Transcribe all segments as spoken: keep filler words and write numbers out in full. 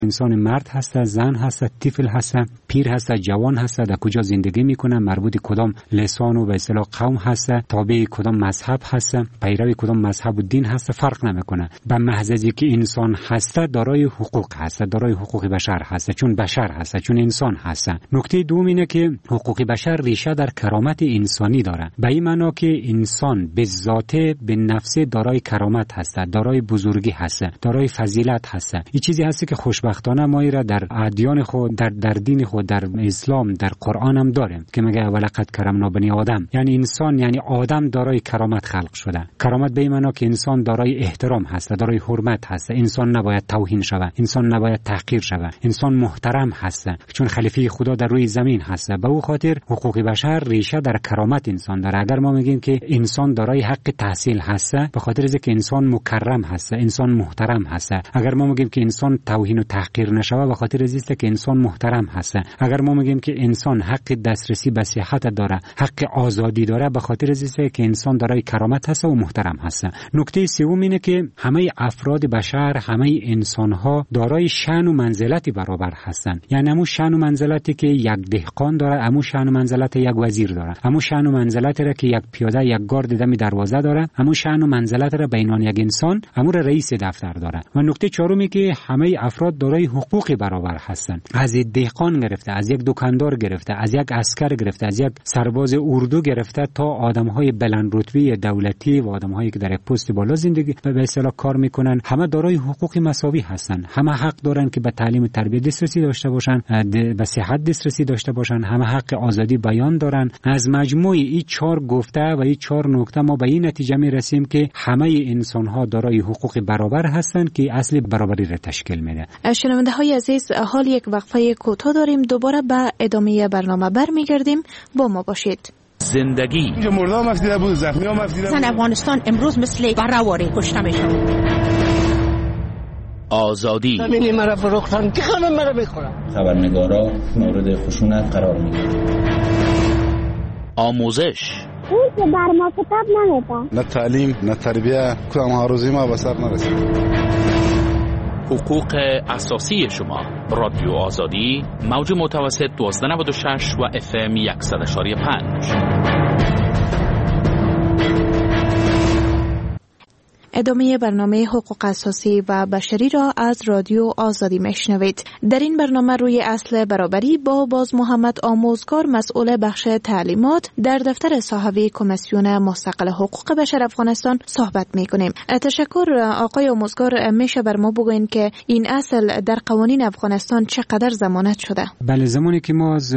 انسان مرد هست، زن هست، طفل هست، پیر هست، جوان هست، در کجا زندگی میکنه، مربوط کدام لسان و به اصطلاح قوم هست، تابع کدام مذهب هست، پیرو کدام مذهب و دین هست، فرق نمیکنه. به محض اینکه انسان هست دارای حقوق هست، دارای حقوق بشر هست، چون بشر هست، چون انسان هست. نکته دوم اینه که حقوق بشر ریشه در کرامت انسانی داره. به این معنا که انسان به ذاته به نفسه دارای کرامت هست، دارای بزرگی هست، دارای فضیلت هست. این چیزی هست که خوشبختانه ما را در ادیان خود، در در دین خود، در اسلام، در قرآن هم داریم که میگه ولقد کرمنا بنی آدم، یعنی انسان، یعنی آدم دارای کرامت خلق شده. کرامت به این معنا که انسان دارای احترام هست، دارای حرمت هست، انسان نباید توهین شود، انسان نباید تحقیر شود، انسان محترم هست چون خلیفه خدا در روی زمین هست. به او خاطر حقوق بشر ریشه در کرامت انسان داره. اگر ما میگیم که انسان دارای حق تحصیل هست، به خاطر اینکه انسان مکرم هست، انسان محترم هست. اگر ما میگیم که انسان توهین و تحقیر نشود، به خاطر اینکه که انسان محترم هست. اگر ما میگیم که انسان حق دسترسی به صحت داره، حق آزادی داره، به خاطر اینکه که انسان دارای کرامت هست و محترم هست. نکته سوم اینه که همه افراد بشر، همه انسان ها دارای شأن و منزلتی برابر هستند. یعنی همون شأن و منزلتی که یک دهقان داره، همون شأن و منزلت یک وزیر داره، همون شأن و منزلتی را که یک پیاده، یک گارد دم دروازه داره، همون شأن و منزلت را بینان یک انسان، همون رئیس دفتر داره. و نکته چهارمی که همه افراد دارای حقوق برابر هستند. از یک دهقان گرفته، از یک دکاندار گرفته، از یک عسکر گرفته، از یک سرباز اردو گرفته تا آدم‌های بلند رتبه دولتی و آدم‌هایی که در یک پست بالا زندگی به اصطلاح کار میکنن، همه دارای حقوق مساوی هستند. همه حق دارن که به تعلیم و تربیت دسترسی داشته باشن، به صحت دسترسی داشته باشن، همه حق آزادی بیان دارن. از مجموع این چهار گفته و این چهار نکته ما به این نتیجه میرسیم که همه انسان‌ها دارای حقوق برابر هستند که اصل برابری را تشکیل میده. شنونده‌های عزیز، حال یک وقفه کوتاه داریم، دوباره به ادامه برنامه برمیگردیم. با ما باشید. زندگی مردم مفیده بود، زخمی ها مفیده بود. زن افغانستان امروز مثل برآوری کشته میشن. آزادی زمینی مرا فروختن که خانم مرا بخورم. خبرنگارا مورد خشونت قرار میگیرن. آموزش اون که بر ما کتاب نمیده. نه تعلیم، نه تربیه، کدام هاروزی ما به سر نرسید. حقوق اساسی شما. رادیو آزادی، موج متوسط دوازده نود و شش و اف ام صد و پنج. ادامه برنامه حقوق اساسی و بشری را از رادیو آزادی میشنوید. در این برنامه روی اصل برابری با باز محمد آموزگار، مسئول بخش تعلیمات در دفتر صاحبی کمیسیون مستقل حقوق بشر افغانستان صحبت میکنیم. تشکر آقای آموزگار. میشه بر ما بگوین که این اصل در قوانین افغانستان چقدر ضمانت شده؟ بله، زمانی که ما از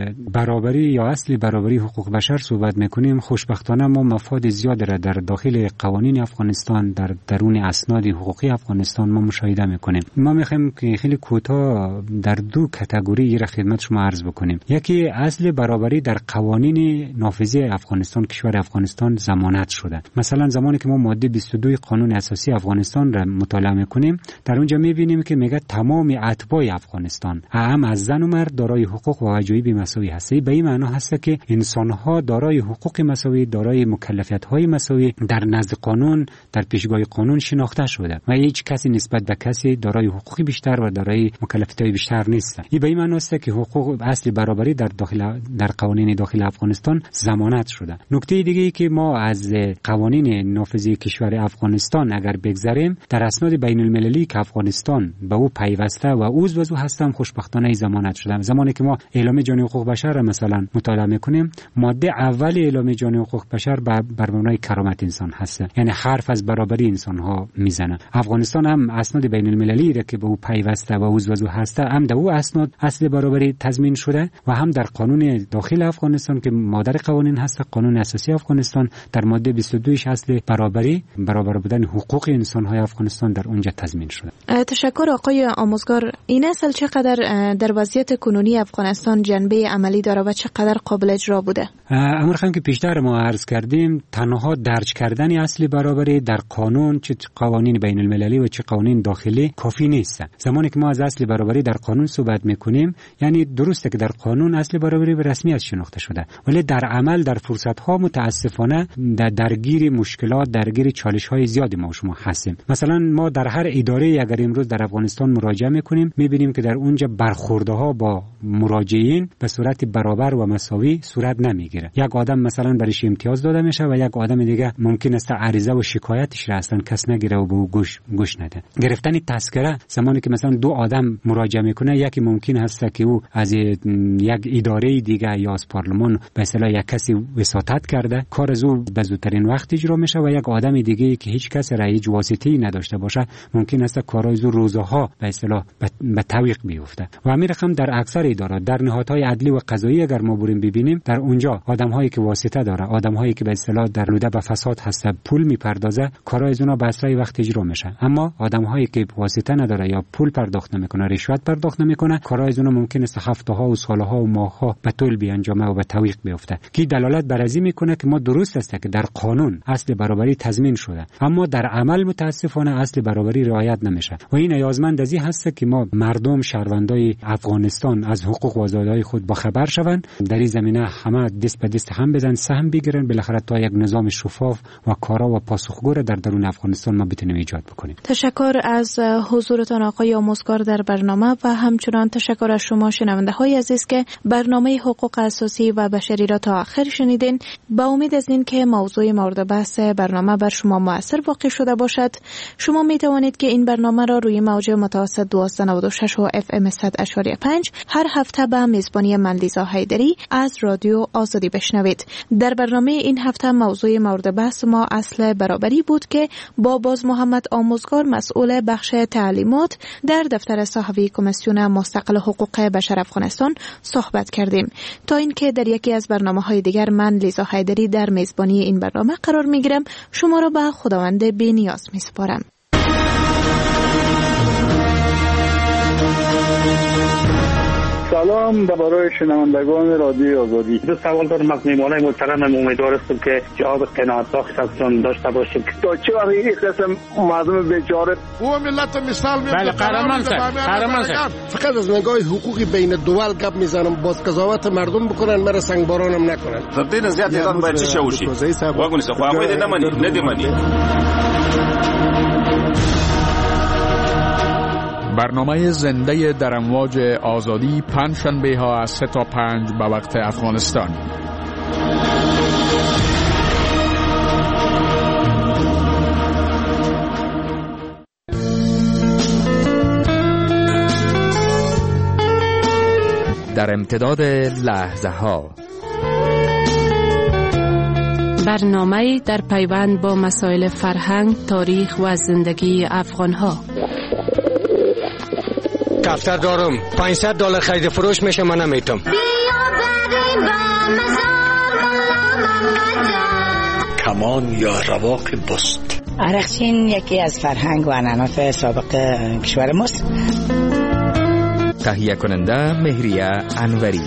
برابری یا اصل برابری حقوق بشر صحبت میکنیم، خوشبختانه ما مفاد زیاد را در داخل قوانین افغانستان، در درون اسناد حقوقی افغانستان ما مشاهده میکنیم. ما میخوایم که خیلی کوتاه در دو کاتگوری را خدمت شما عرض بکنیم. یکی اصل برابری در قوانین نافذه افغانستان، کشور افغانستان ضمانت شده. مثلا زمانی که ما ماده بیست و دو قانون اساسی افغانستان را مطالعه میکنیم، در اونجا میبینیم که میگه تمام اتباع افغانستان، هم از زن و مرد، دارای حقوق و واجبات مساوی هستند. به این معنی هست که انسان‌ها دارای حقوق مساوی، دارای مکلفیت‌های مساوی در نزد قانون، در پیشگاه قانون شناخته شده و هیچ کسی نسبت به کسی دارای حقوقی بیشتر و دارای مکلفیت‌های بیشتر نیست. این به این معنی است که حقوق اصل برابری در داخل در قوانین داخل افغانستان ضمانت شده. نکته دیگه ای که ما از قوانین نافذه کشور افغانستان اگر بگذریم، در اسناد بین المللی که افغانستان به او پیوسته و عضو هستم، خوشبختانه ضمانت شده. زمانی که ما اعلامیه جهانی حقوق بشر را مثلا مطالعه میکنیم، ماده اول اعلامیه جهانی حقوق بشر بر مبنای کرامت انسان هست، یعنی حرف از برابری انسان ها میزنه. افغانستان هم اسناد بین المللی را که به او پیوسته و عضو هست، هم در او اسناد اصل برابری تضمین شده و هم در قانون داخل افغانستان که مادر قوانین هست، قانون اساسی افغانستان، در ماده بیست و دو اصل برابری، برابر بودن حقوق انسان های افغانستان در اونجا تضمین شده. تشکر آقای آموزگار. این اصل چقدر در وضعیت کنونی افغانستان جنبه عملی داره و چقدر قابل اجرا بوده؟ امر خواهیم که پیشتر ما عرض کردیم، تنها درج کردن اصل برابری در قانون، چه قوانین بین المللی و چه قوانین داخلی کافی نیست. زمانی که ما از اصل برابری در قانون صحبت میکنیم، یعنی درسته که در قانون اصل برابری به رسمیت شناخته شده، ولی در عمل در فرصت ها متاسفانه در درگیر مشکلات، درگیر چالش های زیادی ما و شما هستیم. مثلا ما در هر اداره اگر امروز در افغانستان مراجعه میکنیم، میبینیم که در اونجا برخورده ها با مراجعین به صورت برابر و مساوی صورت نمیگیره. یک آدم مثلا برایش امتیاز داده میشه و یک آدم دیگه ممکن است عریضه و شکایتش را اصلا کس نگیره و به او گوش گوش نده. گرفتن تذکره زمانی که مثلا دو آدم مراجعه میکنه، یکی ممکن است که او از یک اداره دیگه یا از پارلمان به اصطلاح یک کسی وساطت کرده، کار از او به زودترین وقت اجرا میشه و یک آدم دیگه که هیچ کس را هیچ واسطه‌ای نداشته باشه ممکن است کارهای او روزها به اصطلاح به تعویق بیفته. و همین رقم در اکثر ادارات، در نهادهای عدلی و قضایی اگر ما بریم ببینیم، در اونجا آدم‌هایی که واسطه داره، آدم‌هایی که به اصطلاح در لوده به فساد هست، پول میپردازه، کارهای از اونها به اسرع وقت اجرا میشه. اما آدم‌هایی که واسطه نداره یا پول پرداخت نمیکنه، رشوت پرداخت نمیکنه، کارهای از اونها ممکن است هفته‌ها و سالها و ماه‌ها به طول بیانجامه و به تعویق بیفته. کی دلالت بر این میکنه که ما درست است که در قانون اصل برابری تضمین شده، اما در عمل متاسفانه اصل برابری رعایت نمیشه. و این نیازمند از این هست که ما مردم شهروندای افغانستان از حقوق و آزادی‌های خود با خبر شوند، در این زمینه همه دست به دست هم بزن، سهم بگیرن، بالاخره تا یک نظام شفاف و کارا و پاسخگو در درون افغانستان ما بتونیم ایجاد بکنیم. تشکر از حضورتان آقای آموزگار در برنامه و همچنان تشکر از شما شنونده های عزیز که برنامه حقوق اساسی و بشری را تا آخر شنیدین. با امید از این که موضوع مورد بحث برنامه بر شما مؤثر واقع شده باشد، شما می توانید که این برنامه را روی موج متوسط دویست و نود و شش و اف ام صد و پنج هر هفته به میزبانی من لیزا حیدری از رادیو آزادی بشنوید. در برنامه این هفته موضوع مورد بحث ما اصل برابری بود که با باز محمد آموزگار مسئول بخش تعلیمات در دفتر صحوی کمیسیون مستقل حقوق بشر افغانستان صحبت کردیم. تا اینکه در یکی از برنامه‌های دیگر من لیزا حیدری در میزبانی این برنامه قرار میگیرم، شما را به خداوند بی‌نیاز میسپارم. سلام برای شنوندگان رادیو آزادی. دو سوال دارم از میهمانای محترمم، امیدوارم که جواب قناعت بخش ازشون داشته باشیم. تا چه وقت این قسم مردم بیچاره او ملت مثال می بله قهرمان سر قهرمان سر فقط از نگاه حقوقی بین دول گپ میزنم، باز قضاوت مردم بکنن، مرا سنگبارانم نکنن. تبدیل زیاد ایران باید چی شوشی واگونی سه خو باید نمانی ندیمانی. برنامه زنده در امواج آزادی پنجشنبه ها از سه تا پنج به وقت افغانستان. در امتداد لحظه ها برنامه در پیوند با مسائل فرهنگ، تاریخ و زندگی افغان ها. دفتر دارم پانصد دلار خرید فروش میشه، من نمیتونم. کمان یا رواق بست. عرقچین یکی از فرهنگ و عنعنات سابق کشور ماست. تهیه کننده مهریه انوری.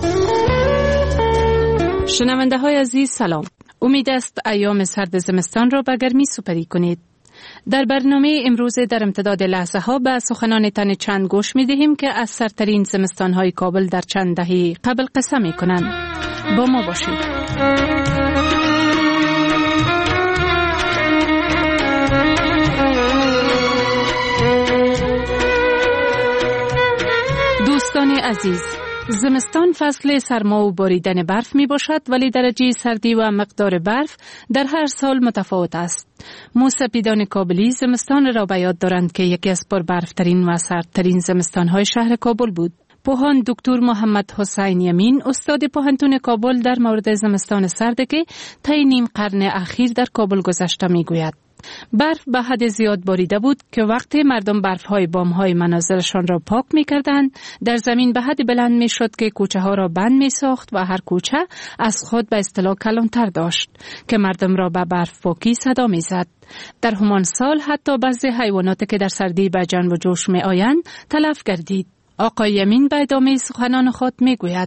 شنونده های عزیز سلام. امید است ایام سرد زمستان را به گرمی سپری کنید. در برنامه امروز در امتداد لحظه ها به سخنان تن چند گوش می دهیم که از سرترین زمستان های کابل در چند دهه قبل قصه می کنند. با ما باشید. دوستان عزیز، زمستان فصل سرما و باریدن برف می باشد، ولی درجه سردی و مقدار برف در هر سال متفاوت است. موسپیدان کابلی زمستان را به یاد دارند که یکی از پربرفترین و سردترین زمستان‌های شهر کابل بود. پوهان دکتر محمد حسین یمین استاد پوهنتون کابل در مورد زمستان سرد که طی نیم قرن اخیر در کابل گذشته میگوید. برف به حد زیاد باریده بود که وقتی مردم برف‌های بام‌های منازلشان را پاک می‌کردند، در زمین به حد بلند می‌شد که کوچه‌ها را بند می‌ساخت و هر کوچه از خود به اصطلاح کلانتر داشت که مردم را به برف پاکی صدا می‌زد. در همان سال حتی بعضی حیواناتی که در سردی به جان و جوش می‌آیند تلف گردید. آقای یمین به ادامه سخنان خود می‌گوید: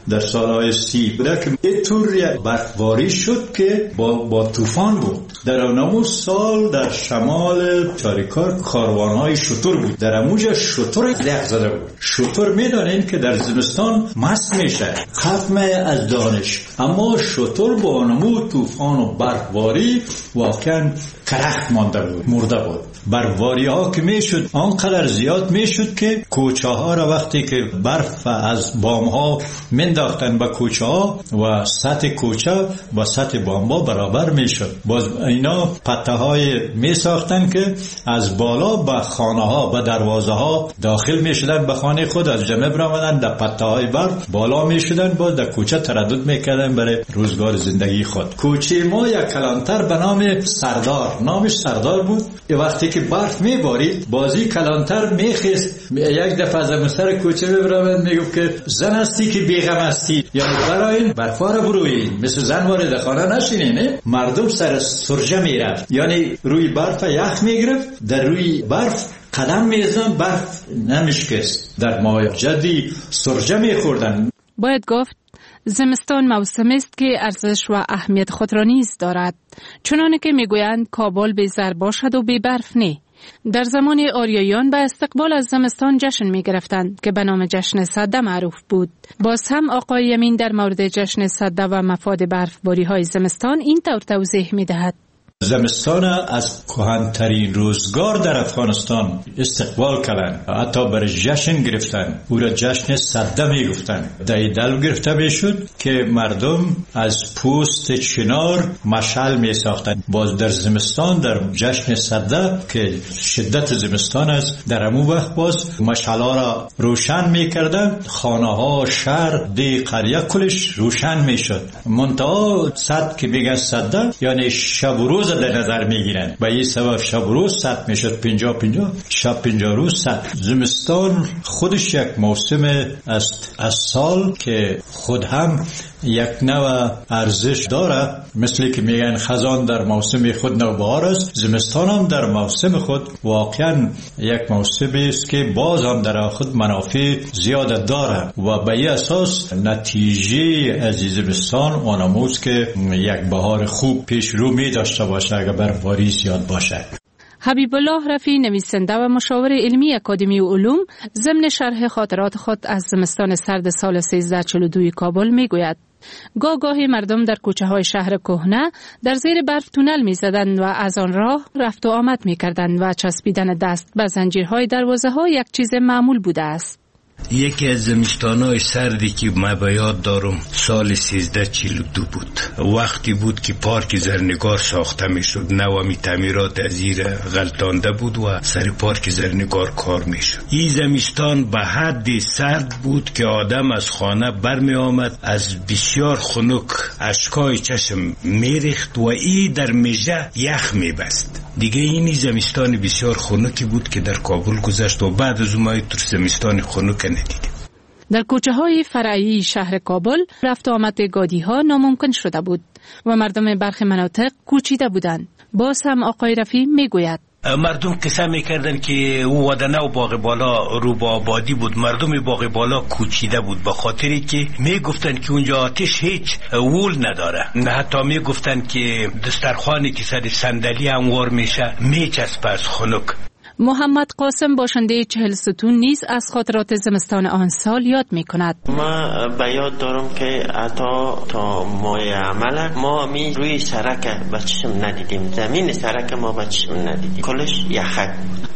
در سالهای سی بوده که اینطور برفباری شد که با, با طوفان بود. در اونمو سال در شمال چاریکار کاروانهای شتر بود، در اموجه شتر لغ زده بود. شتر میدانین که در زمستان مست میشه، ختم از دانش، اما شتر با اونمو طوفان و برفباری واقعا کرخت مانده بود، مرده بود. برفباری ها که میشد آنقدر زیاد میشد که کوچه ها را وقتی که برف از بام ها منداختن به کوچه ها و سطح کوچه و سطح بام ها برابر میشد. باز اینا پته های می ساختن که از بالا به خانه ها و دروازه ها داخل میشدن، به خانه خود از جمع برآمدن در پته های برف بالا میشدن، باز در کوچه تردد میکردن برای روزگار زندگی خود. کوچه ما یک کلانتر به نام سردار، نامش سردار بود. وقتی که برف میبارید بازی کلانتر میخیست، یک دفعه از سر کوچه میبرامد میگفت که زن هستی که بیغم هستی، یعنی برای برفا رو بروید، مثل زن وارد خانه نشینین. مردم سر سرجه میرفت، یعنی روی برف یخ میگرفت، در روی برف قدم میزدن، برف نمیشکست، در ماه جدی سرجه میخوردن. باید گفت زمستان موسمی است که ارزش و اهمیت خود را نیز دارد، چنانه که میگویند کابل بی زر باشد و بی برف نه. در زمان آریاییان به استقبال از زمستان جشن می گرفتند که به نام جشن سده معروف بود. باز هم آقای یمین در مورد جشن سده و مفاد برفباری های زمستان این طور توضیح می دهد: زمستان از کهن‌ترین روزگار در افغانستان استقبال کردند، حتی برای جشن گرفتن، او را جشن سده می گفتن. دل گرفته می شد که مردم از پوست چنار مشعل می ساختن. باز در زمستان در جشن سده که شدت زمستان است، در امو وقت باز مشعل‌ها را روشن می کردن، خانه ها، شهر، دی قریه کلش روشن می شد. منتها صد که بگن سده یعنی شب و روز در نظر میگیرند، به این سبب شب روز صد میشد، پنجاه پنجاه شب پنجاه روز صد. زمستان خودش یک موسم است از سال که خود هم یک نوع ارزش داره، مثل که میگن خزان در موسم خود نوبهار است، زمستان هم در موسم خود واقعا یک موسم است که باز هم در خود منافع زیاد داره و به این اساس نتیجه از زمستان آنموز که یک بهار خوب پیش رو می داشته باشه اگر برفباری زیاد باشه. حبیب الله رفیع، نویسنده و مشاور علمی اکادمی علوم، ضمن شرح خاطرات خود از زمستان سرد سال سیزده چهل و دو کابل میگوید: گاه گاهی مردم در کوچه های شهر کهنه در زیر برف تونل می زدند و از آن راه رفت و آمد می کردند و چسبیدن دست به زنجیرهای دروازه ها یک چیز معمول بوده است. یکی از زمستانهای سردی که ما به یاد دارم سال سیزده چهل و دو بود. وقتی بود که پارک زرنگار ساخته می شد، نوامی تعمیرات از زیر غلطانده بود و سر پارک زرنگار کار می شد. این زمستان به حد سرد بود که آدم از خانه بر می آمد، از بسیار خنک اشکای چشم می ریخت و ای در میجه یخ می بست. دیگه اینی زمستان بسیار خنکی بود که در کابل گذشت و بعد از اون تو زمستان خنک ندیدیم. در کوچه های فرعی شهر کابل رفت و آمد گادی ها ناممکن شده بود و مردم برخی مناطق کوچیده بودند. باز هم آقای رفیع می گوید: مردم قصه میکردن که او ودنه و باغ بالا رو با آبادی بود، مردم باغ بالا کوچیده بود، به خاطری که میگفتن که اونجا آتش هیچ وول نداره. حتی میگفتن که دسترخوانی که سر صندلی هموار میشه میچسبه از خنک. محمد قاسم، باشنده چهل ستون، نیز از خاطرات زمستان آن سال یاد می کند. ما به یاد دارم که حتی تا ماه عمل ما می روی سرک بچشم ندیدیم، زمین سرک ما بچشم ندیدیم، کلش یخک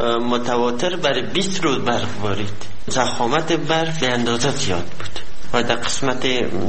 متواتر برای بیست روز برف بارید. زخامت برف به اندازه زیاد بود و در قسمت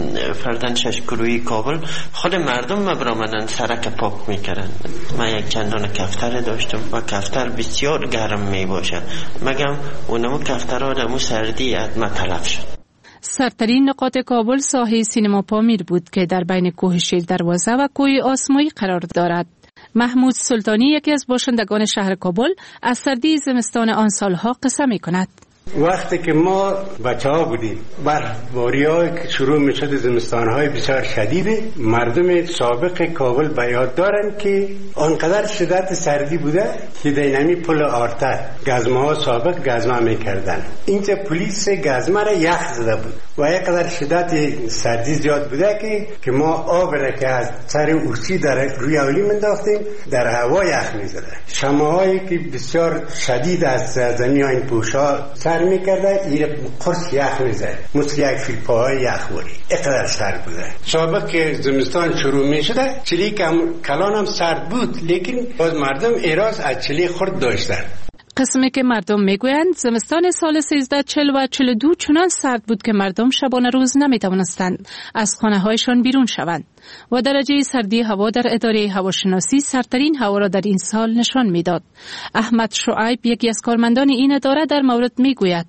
فردن ششکروی کابل خود مردم مبرامدن سرک پاک میکردن. من یک چندان کفتر داشتم و کفتر بسیار گرم می باشه، مگم اونمو کفتر دمو سردی از ما تلف شد. سرترین نقاط کابل ساحه سینما پامیر بود که در بین کوه شیر دروازه و کوه آسمایی قرار دارد. محمود سلطانی، یکی از باشندگان شهر کابل، از سردی زمستان آن سالها قصه می کند. وقتی که ما بچه ها بودیم برفباری های که شروع می شد زمستان های بسیار شدیده، مردم سابق کابل به یاد دارن که آنقدر شدت سردی بوده که دینمی پل آرتر گزمه ها سابق گزمه می کردن. اینجا پلیس گزمه را یخ زده بود و یک قدر شدت سردی زیاد بوده که که ما آب را که از سر اوچی در روی اولی منداختیم در هوا یخ می زده. شماهایی که بسیار شدید از زمین این پوشا سر می کرده این قرص یخ می زده، مثل یک فیل پاهای یخ بوری. اقدر سرد بوده. سابق که زمستان شروع می شده چلی کلان هم سرد بود، لیکن باز مردم اعراض از چلی خرد داشتن. قسمی که مردم میگویند زمستان سال سیزده چل و چل و دو چنان سرد بود که مردم شبانه روز نمیتوانستند از خانه هایشان بیرون شوند و درجه سردی هوا در اداره هواشناسی سردترین هوا را در این سال نشان میداد. احمد شعیب یکی از کارمندان این اداره در مورد میگوید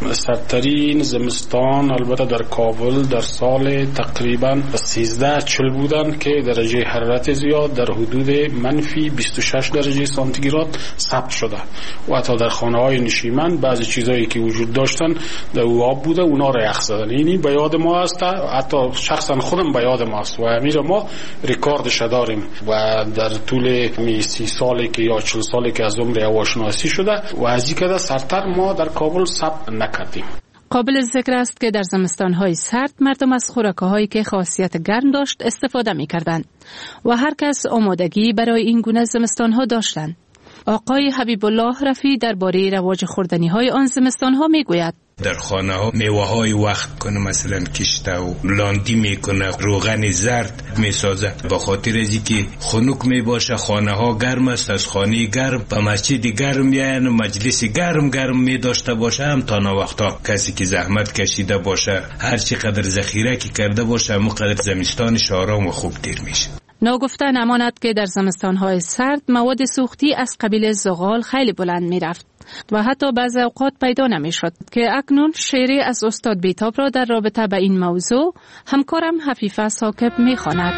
سردترین زمستان البته در کابل در سال تقریبا سیزده چل بودن که درجه حرارت زیاد در حدود منفی بیست و شش درجه سانتیگراد ثبت شده و حتی در خانه های نشیمن بعضی چیزایی که وجود داشتن در آب بوده اونا را یخ زدن. اینی به یاد ما است، حتی شخصا خودم به یاد ما است و امیر ما رکوردش داریم و در طول سی سالی که یا چل سالی که از عمر هواشناسی شده و از این که سرتر ما در کابل ثبت نکردیم. قابل ذکر است که در زمستان‌های سرد مردم از خوراک‌هایی که خاصیت گرم داشت استفاده می‌کردند و هر کس آمادگی برای این گونه زمستان‌ها داشتند. آقای حبیب الله رفی درباره رواج خوردنی‌های آن زمستان‌ها می‌گوید در خانه ها میوه های وقت کنه، مثلا کشته و لاندی میکنه، روغن زرد میسازه. با خاطر ازی که خنک میباشه، خانه ها گرم است، از خانه گرم و مسجد گرم میاین و مجلس گرم گرم میداشته باشه. هم تا نا وقتا کسی که زحمت کشیده باشه هر چی قدر ذخیره کی کرده باشه همون قدر زمستانش آرام و خوب دیر میشه. ناگفته نماند که در زمستان‌های سرد مواد سوختی از قبیل زغال خیلی بلند می‌رفت و حتی بعضی اوقات پیدا نمی‌شد که اکنون شعری از استاد بیتاب را در رابطه با این موضوع همکارم حفیفه ثاقب می‌خواند.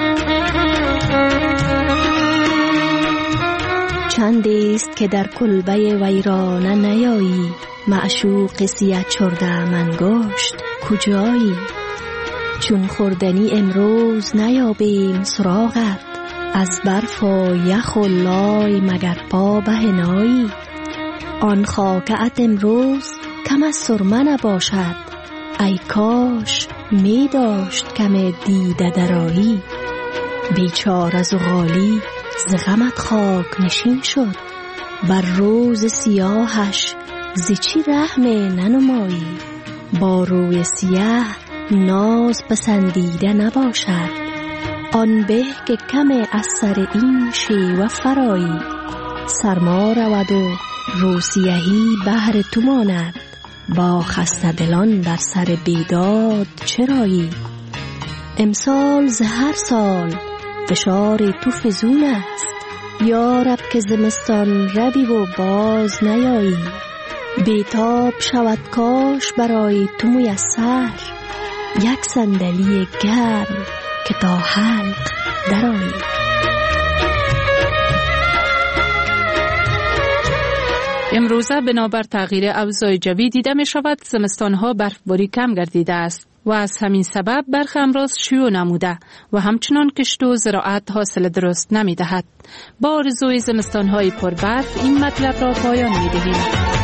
چندی است که در کلبه ویرانه نیایی، معشوق سیه چرده منگشت کجایی؟ چون خوردنی امروز نیابیم سراغت، از برف و یخ و لای مگر پا بهنایی؟ آن خاکت امروز کم از سرمه نباشد، ای کاش می داشت کم دیده درایی. بیچاره زغالی ز غمت خاک نشین شد، بر روز سیاهش ز چی رحم ننمایی؟ با روی سیاه ناز پسندیده نباشد، آن به که کم از سر این شیوه فرایی. سرما رود و روسیهی بهر تو ماند، با خسته دلان در سر بیداد چرایی؟ امسال ز هر سال فشار تو فزون است، یارب که زمستان روی و باز نیایی. بیتاب شود کاش برای تو میسر، یک صندلی گرم که تا حلق درآیی. امروزه بنابر تغییر اوضاع جوی دیده می شود زمستانها برفباری کم گردیده است و از همین سبب برخی امراض شیوع نموده و همچنان کشت و زراعت حاصل درست نمی دهد. با آرزوی زمستانهای پربرف این مطلب را پایان می دهیم.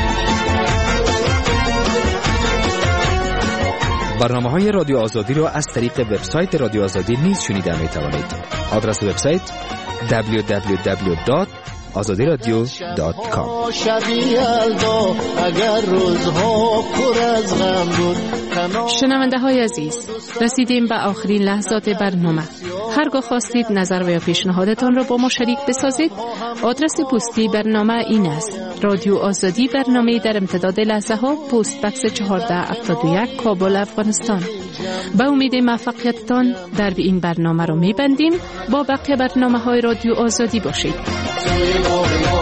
برنامه های رادیو آزادی را از طریق وبسایت رادیو آزادی نیز شنیده می توانید. آدرس وبسایت دبلیو دبلیو دبلیو دات آزادی رادیو دات کام. شنونده های عزیز، رسیدیم به آخرین لحظات برنامه. هرگاه خواستید نظر و یا پیشنهادتان را با ما شریک بسازید، آدرس پستی برنامه این است: رادیو آزادی، برنامه در امتداد لحظه ها، پست بکس چهارده هفتاد و یک، کابل، افغانستان. با امید موفقیتتان در این برنامه را می‌بندیم. با بقیه برنامه های رادیو آزادی باشید.